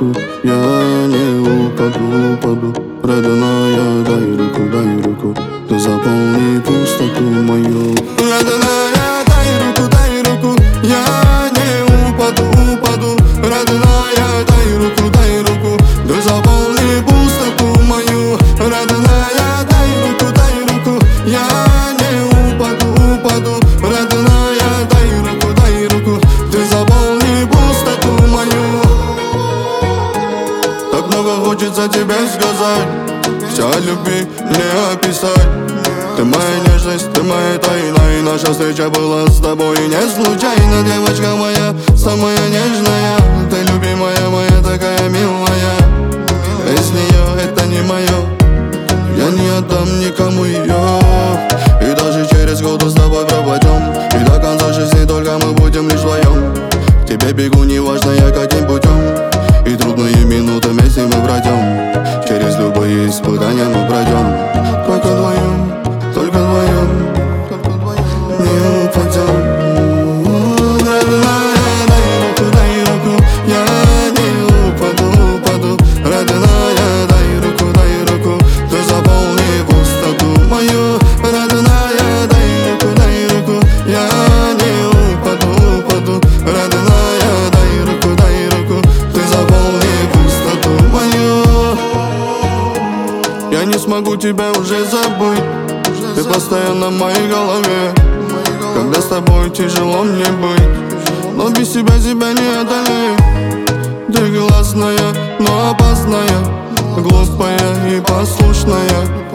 руку, я не упаду. Родная, дай руку, ты заполни пустоту мою. Родная, дай руку, я не упаду. Родная, дай руку, ты заполни пустоту мою. Родная, дай руку, я не упаду. Родная, дай руку, ты заполни пустоту мою. Так много хочется тебе сказать, вся любви не описать. Ты моя нежность, ты моя тайна, и наша встреча была с тобой не случайно. Девочка моя, самая нежная, ты любимая моя, такая милая. Без нее это не мое, я не отдам никому ее. И даже через годы с тобой пропадем, и до конца жизни только мы будем лишь вдвоем. К тебе бегу, неважно я каким путем, и трудные минуты вместе мы пройдем. Через любые испытания мы пройдем. Только вдвоем, не упадем. Родная, дай руку, я не упаду. Родная, дай руку, ты заполни пустоту мою. Родная, дай руку, я не упаду. Родная, дай руку, ты заполни пустоту мою. Я не смогу тебя уже забыть, ты постоянно в моей голове. Когда с тобой тяжело мне быть, но без тебя не одолею. Ты классная, но опасная, глупая и послушная.